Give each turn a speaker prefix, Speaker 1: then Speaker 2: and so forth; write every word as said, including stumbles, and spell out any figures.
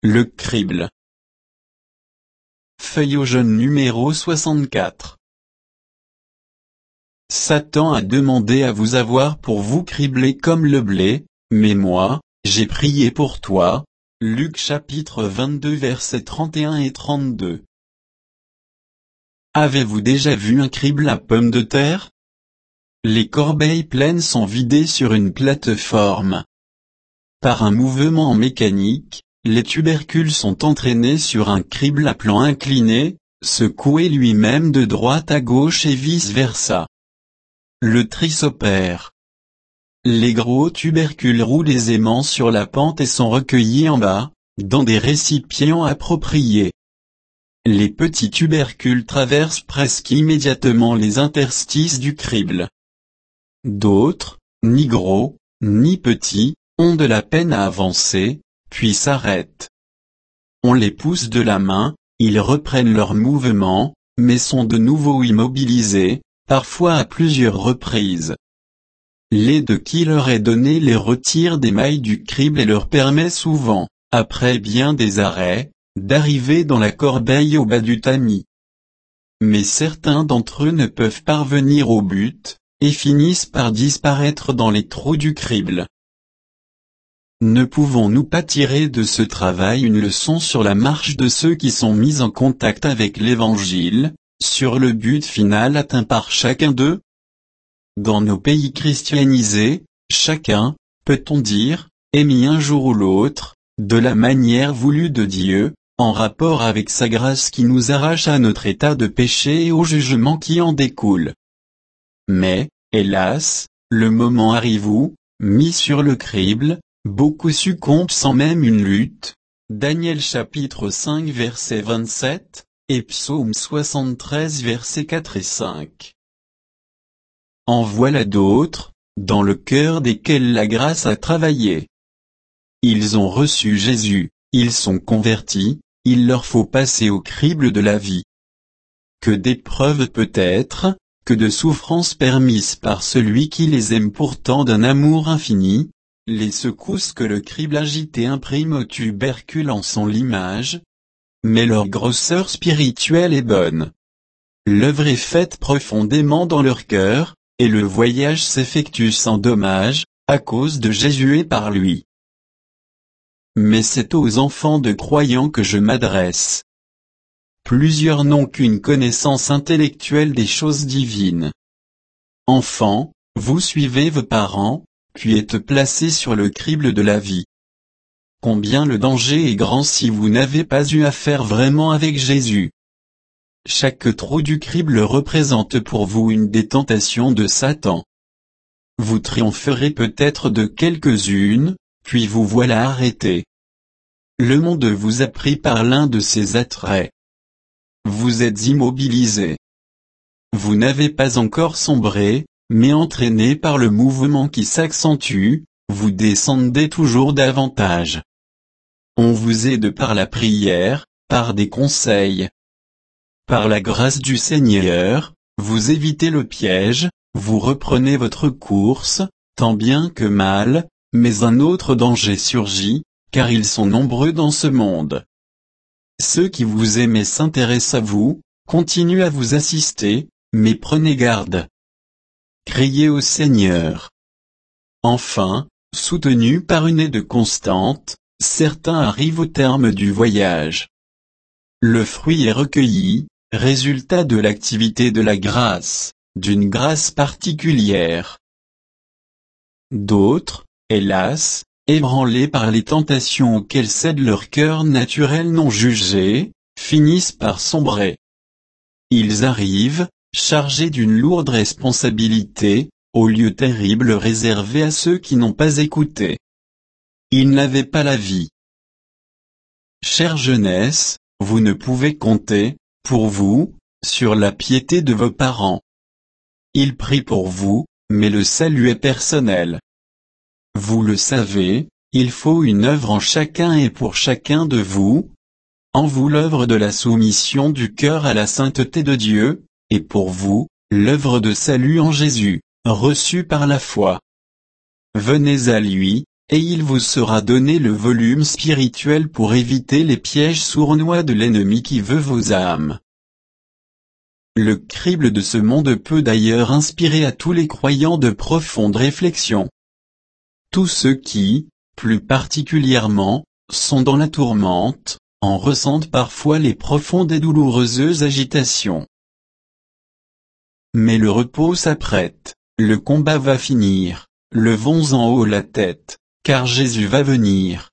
Speaker 1: Le crible. Feuille jaune numéro soixante-quatre. Satan a demandé à vous avoir pour vous cribler comme le blé, mais moi, j'ai prié pour toi. Luc chapitre vingt-deux versets trente et un et trente-deux. Avez-vous déjà vu un crible à pommes de terre? Les corbeilles pleines sont vidées sur une plateforme. Par un mouvement mécanique, les tubercules sont entraînés sur un crible à plan incliné, secoué lui-même de droite à gauche et vice-versa. Le tri s'opère. Les gros tubercules roulent aisément sur la pente et sont recueillis en bas, dans des récipients appropriés. Les petits tubercules traversent presque immédiatement les interstices du crible. D'autres, ni gros, ni petits, ont de la peine à avancer, puis s'arrêtent. On les pousse de la main, ils reprennent leur mouvement, mais sont de nouveau immobilisés, parfois à plusieurs reprises. L'aide qui leur est donnée les retire des mailles du crible et leur permet souvent, après bien des arrêts, d'arriver dans la corbeille au bas du tamis. Mais certains d'entre eux ne peuvent parvenir au but, et finissent par disparaître dans les trous du crible. Ne pouvons-nous pas tirer de ce travail une leçon sur la marche de ceux qui sont mis en contact avec l'Évangile, sur le but final atteint par chacun d'eux? Dans nos pays christianisés, chacun, peut-on dire, est mis un jour ou l'autre, de la manière voulue de Dieu, en rapport avec sa grâce qui nous arrache à notre état de péché et au jugement qui en découle. Mais, hélas, le moment arrive où, mis sur le crible, beaucoup succombent sans même une lutte. Daniel chapitre cinq verset vingt-sept, et Psaume soixante-treize versets quatre et cinq. En voilà d'autres, dans le cœur desquels la grâce a travaillé. Ils ont reçu Jésus, ils sont convertis, il leur faut passer au crible de la vie. Que d'épreuves peut-être, que de souffrances permises par celui qui les aime pourtant d'un amour infini, les secousses que le crible agité imprime au tubercule en sont l'image, mais leur grosseur spirituelle est bonne. L'œuvre est faite profondément dans leur cœur, et le voyage s'effectue sans dommage, à cause de Jésus et par lui. Mais c'est aux enfants de croyants que je m'adresse. Plusieurs n'ont qu'une connaissance intellectuelle des choses divines. Enfants, vous suivez vos parents, puis êtes placés sur le crible de la vie. Combien le danger est grand si vous n'avez pas eu affaire vraiment avec Jésus. Chaque trou du crible représente pour vous une des tentations de Satan. Vous triompherez peut-être de quelques-unes, puis vous voilà arrêtés. Le monde vous a pris par l'un de ses attraits. Vous êtes immobilisé. Vous n'avez pas encore sombré, mais entraîné par le mouvement qui s'accentue, vous descendez toujours davantage. On vous aide par la prière, par des conseils. Par la grâce du Seigneur, vous évitez le piège, vous reprenez votre course, tant bien que mal, mais un autre danger surgit, car ils sont nombreux dans ce monde. Ceux qui vous aimaient s'intéressent à vous, continuent à vous assister, mais prenez garde. Criez au Seigneur. Enfin, soutenus par une aide constante, certains arrivent au terme du voyage. Le fruit est recueilli, résultat de l'activité de la grâce, d'une grâce particulière. D'autres, hélas, ébranlés par les tentations auxquelles cède leur cœur naturel non jugé, finissent par sombrer. Ils arrivent, chargés d'une lourde responsabilité, au lieu terrible réservé à ceux qui n'ont pas écouté. Ils n'avaient pas la vie. Chère jeunesse, vous ne pouvez compter, pour vous, sur la piété de vos parents. Ils prient pour vous, mais le salut est personnel. Vous le savez, il faut une œuvre en chacun et pour chacun de vous. En vous l'œuvre de la soumission du cœur à la sainteté de Dieu, et pour vous, l'œuvre de salut en Jésus, reçue par la foi. Venez à lui, et il vous sera donné le volume spirituel pour éviter les pièges sournois de l'ennemi qui veut vos âmes. Le crible de ce monde peut d'ailleurs inspirer à tous les croyants de profondes réflexions. Tous ceux qui, plus particulièrement, sont dans la tourmente, en ressentent parfois les profondes et douloureuses agitations. Mais le repos s'apprête, le combat va finir, levons en haut la tête, car Jésus va venir.